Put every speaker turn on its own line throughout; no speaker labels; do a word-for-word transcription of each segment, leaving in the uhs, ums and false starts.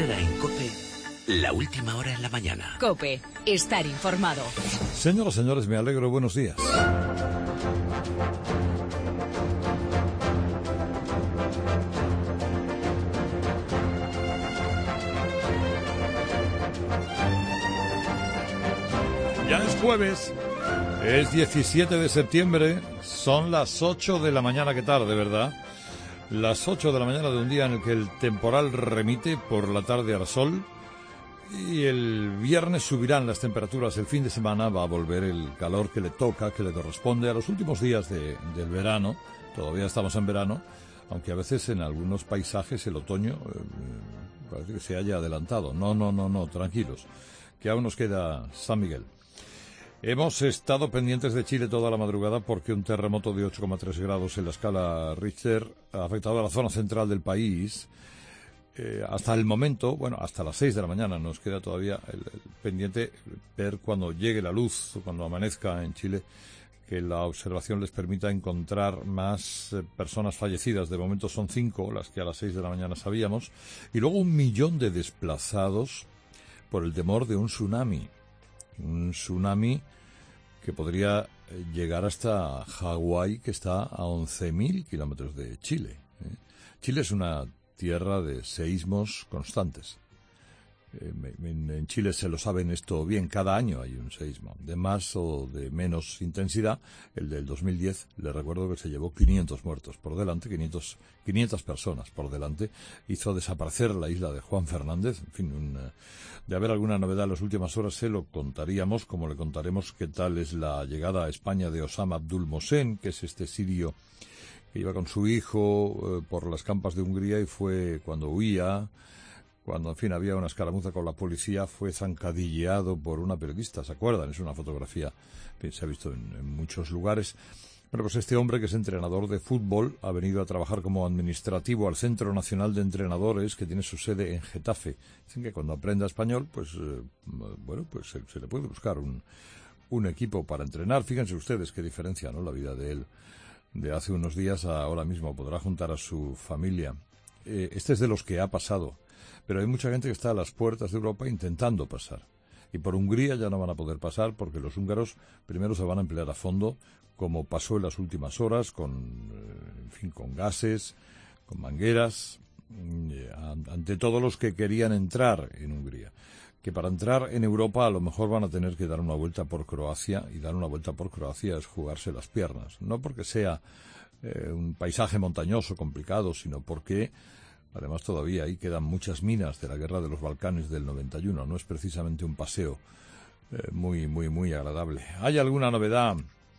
hora en COPE, la última hora en la mañana.
COPE, estar informado.
Señoras y señores, me alegro, buenos días. Ya es jueves, es diecisiete de septiembre, son las ocho de la mañana, qué tarde, ¿verdad? Las ocho de la mañana de un día en el que el temporal remite, por la tarde hará sol, y el viernes subirán las temperaturas. El fin de semana va a volver el calor que le toca, que le corresponde a los últimos días de, del verano. Todavía estamos en verano, aunque a veces en algunos paisajes el otoño eh, parece que se haya adelantado. No, no, no, no, tranquilos, que aún nos queda San Miguel. Hemos estado pendientes de Chile toda la madrugada porque un terremoto de ocho coma tres grados en la escala Richter ha afectado a la zona central del país. Eh, hasta el momento, bueno, hasta las seis de la mañana nos queda todavía el, el pendiente ver cuando llegue la luz, cuando amanezca en Chile, que la observación les permita encontrar más eh, personas fallecidas. De momento son cinco las que a las seis de la mañana sabíamos, y luego un millón de desplazados por el temor de un tsunami. Un tsunami que podría llegar hasta Hawái, que está a once mil kilómetros de Chile. ¿eh? Chile es una tierra de seísmos constantes. Eh, en, en Chile se lo saben esto bien, cada año hay un seísmo, de más o de menos intensidad. El del dos mil diez, le recuerdo que se llevó quinientos muertos por delante, quinientos, quinientas personas por delante, hizo desaparecer la isla de Juan Fernández. En fin, un, de haber alguna novedad en las últimas horas se lo contaríamos, como le contaremos qué tal es la llegada a España de Osama Abdul Mohsen, que es este sirio que iba con su hijo eh, por las campas de Hungría, y fue cuando huía, cuando, en fin, había una escaramuza con la policía, fue zancadilleado por una periodista, ¿se acuerdan? Es una fotografía que se ha visto en, en muchos lugares. Bueno, pues este hombre, que es entrenador de fútbol, ha venido a trabajar como administrativo al Centro Nacional de Entrenadores, que tiene su sede en Getafe. Dicen que cuando aprenda español, pues, eh, bueno, pues se, se le puede buscar un, un equipo para entrenar. Fíjense ustedes qué diferencia, ¿no?, la vida de él de hace unos días a ahora mismo. Podrá juntar a su familia. Eh, este es de los que ha pasado. Pero hay mucha gente que está a las puertas de Europa intentando pasar. Y por Hungría ya no van a poder pasar porque los húngaros primero se van a emplear a fondo, como pasó en las últimas horas, con, en fin, con gases, con mangueras, ante todos los que querían entrar en Hungría. Que para entrar en Europa a lo mejor van a tener que dar una vuelta por Croacia, y dar una vuelta por Croacia es jugarse las piernas. No porque sea eh, un paisaje montañoso complicado, sino porque además todavía ahí quedan muchas minas de la guerra de los Balcanes del noventa y uno. No es precisamente un paseo eh, muy, muy, muy agradable. ¿Hay alguna novedad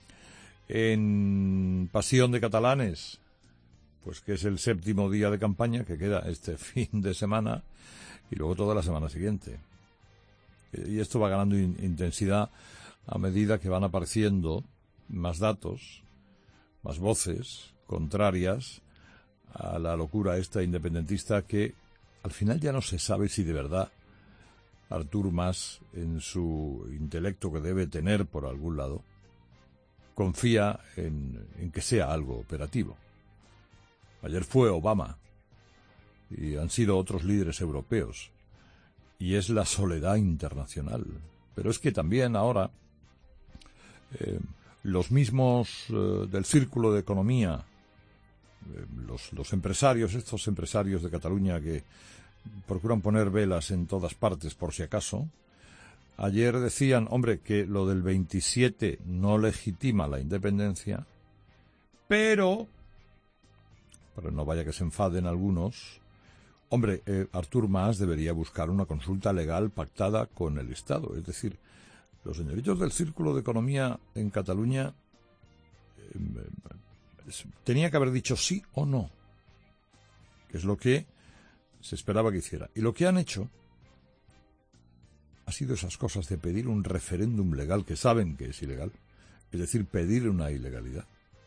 en Pasión de Catalanes? Pues que es el séptimo día de campaña que queda este fin de semana y luego toda la semana siguiente. Y esto va ganando in- intensidad a medida que van apareciendo más datos, más voces contrarias a la locura esta independentista, que al final ya no se sabe si de verdad Artur Mas, en su intelecto que debe tener por algún lado, confía en, en que sea algo operativo. Ayer fue Obama y han sido otros líderes europeos, y es la soledad internacional. Pero es que también ahora eh, los mismos eh, del Círculo de Economía, Los, los empresarios, estos empresarios de Cataluña que procuran poner velas en todas partes por si acaso, ayer decían, hombre, que lo del veintisiete no legitima la independencia, pero, pero no vaya que se enfaden algunos, hombre, eh, Artur Mas debería buscar una consulta legal pactada con el Estado. Es decir, los señoritos del Círculo de Economía en Cataluña eh, tenía que haber dicho sí o no, que es lo que se esperaba que hiciera. Y lo que han hecho ha sido esas cosas de pedir un referéndum legal, que saben que es ilegal, es decir, pedir una ilegalidad.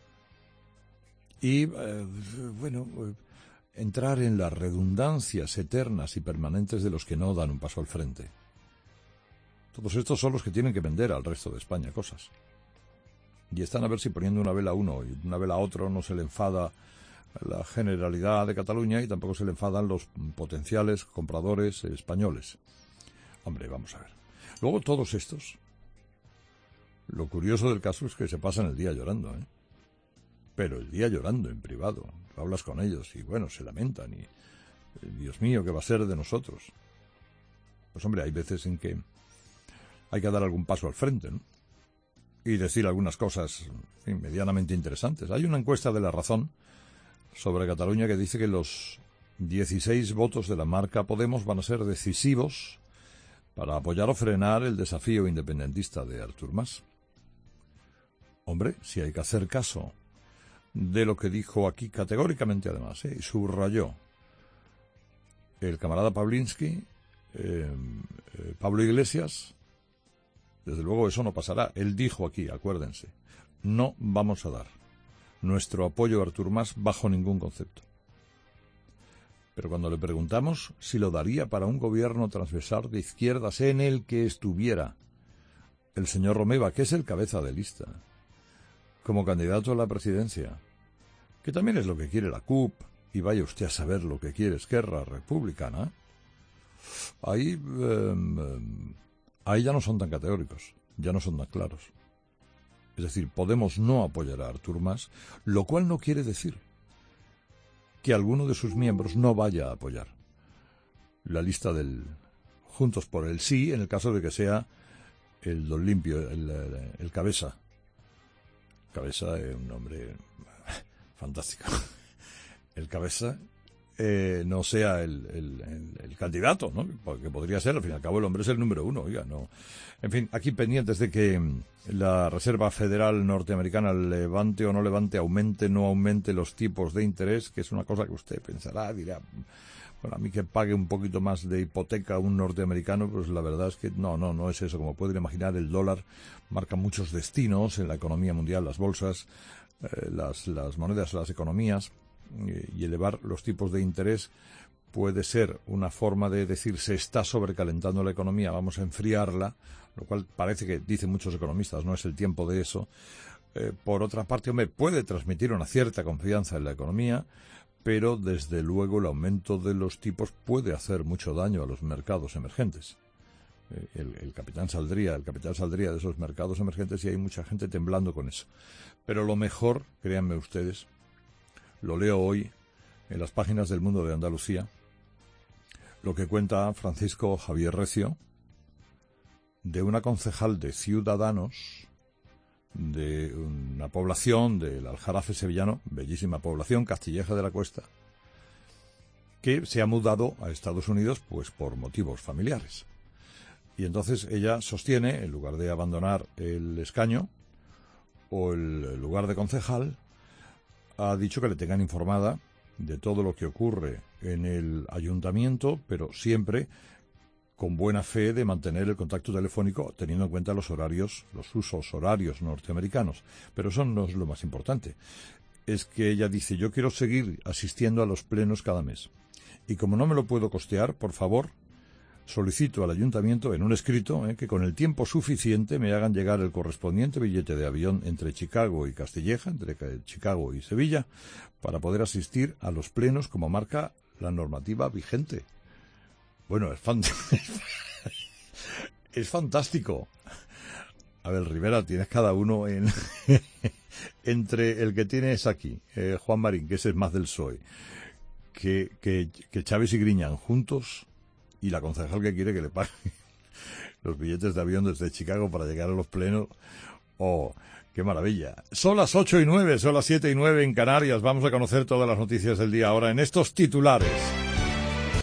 Y, eh, bueno, eh, entrar en las redundancias eternas y permanentes de los que no dan un paso al frente. Todos estos son los que tienen que vender al resto de España cosas. Y están a ver si poniendo una vela a uno y una vela a otro no se le enfada la Generalidad de Cataluña y tampoco se le enfadan los potenciales compradores españoles. Hombre, vamos a ver. Luego todos estos, lo curioso del caso es que se pasan el día llorando, ¿eh? Pero el día llorando en privado. Hablas con ellos y, bueno, se lamentan y, Dios mío, ¿qué va a ser de nosotros? Pues, hombre, hay veces en que hay que dar algún paso al frente, ¿no? Y decir algunas cosas, en fin, medianamente interesantes. Hay una encuesta de La Razón sobre Cataluña que dice que los dieciséis votos de la marca Podemos van a ser decisivos para apoyar o frenar el desafío independentista de Artur Mas. Hombre, si hay que hacer caso de lo que dijo aquí categóricamente además, ¿eh? Y subrayó el camarada Pawlinski, eh, eh, Pablo Iglesias, desde luego eso no pasará. Él dijo aquí, acuérdense, no vamos a dar nuestro apoyo a Artur Mas bajo ningún concepto. Pero cuando le preguntamos si lo daría para un gobierno transversal de izquierdas en el que estuviera el señor Romeva, que es el cabeza de lista, como candidato a la presidencia, que también es lo que quiere la C U P, y vaya usted a saber lo que quiere Esquerra Republicana, ahí, eh, ahí ya no son tan categóricos, ya no son tan claros. Es decir, Podemos no apoyar a Artur Mas, lo cual no quiere decir que alguno de sus miembros no vaya a apoyar la lista del Juntos por el Sí, en el caso de que sea el don Limpio, el, el, el cabeza. Cabeza es un nombre fantástico. El cabeza eh, no sea el, el, el, el candidato, ¿no? Porque podría ser, al fin y al cabo, el hombre es el número uno, oiga, no. En fin, aquí pendientes de que la Reserva Federal norteamericana levante o no levante, aumente o no aumente los tipos de interés, que es una cosa que usted pensará, dirá, bueno, a mí que pague un poquito más de hipoteca a un norteamericano, pues la verdad es que no, no, no es eso. Como pueden imaginar, el dólar marca muchos destinos en la economía mundial, las bolsas, eh, las, las monedas, las economías, y elevar los tipos de interés puede ser una forma de decir se está sobrecalentando la economía, vamos a enfriarla, lo cual parece que dicen muchos economistas, no es el tiempo de eso. Eh, por otra parte, hombre, puede transmitir una cierta confianza en la economía, pero desde luego el aumento de los tipos puede hacer mucho daño a los mercados emergentes. Eh, el, el capitán saldría, el capital saldría de esos mercados emergentes y hay mucha gente temblando con eso. Pero lo mejor, créanme ustedes, lo leo hoy en las páginas del Mundo de Andalucía, lo que cuenta Francisco Javier Recio, de una concejal de Ciudadanos, de una población del Aljarafe sevillano, bellísima población, Castilleja de la Cuesta, que se ha mudado a Estados Unidos pues por motivos familiares. Y entonces ella sostiene, en lugar de abandonar el escaño o el lugar de concejal, ha dicho que le tengan informada de todo lo que ocurre en el ayuntamiento, pero siempre con buena fe de mantener el contacto telefónico teniendo en cuenta los horarios, los usos horarios norteamericanos. Pero eso no es lo más importante. Es que ella dice, yo quiero seguir asistiendo a los plenos cada mes. Y como no me lo puedo costear, por favor, solicito al ayuntamiento en un escrito eh, que con el tiempo suficiente me hagan llegar el correspondiente billete de avión entre Chicago y Castilleja, entre Chicago y Sevilla, para poder asistir a los plenos como marca la normativa vigente. Bueno, es, fant es fantástico. A ver, Rivera, tienes cada uno en entre el que tienes aquí, eh, Juan Marín, que ese es más del P S O E, que, que, que Chávez y Griñán juntos, y la concejal que quiere que le pague los billetes de avión desde Chicago para llegar a los plenos. ¡Oh, qué maravilla! Son las ocho y nueve, son las siete y nueve en Canarias. Vamos a conocer todas las noticias del día ahora en estos titulares.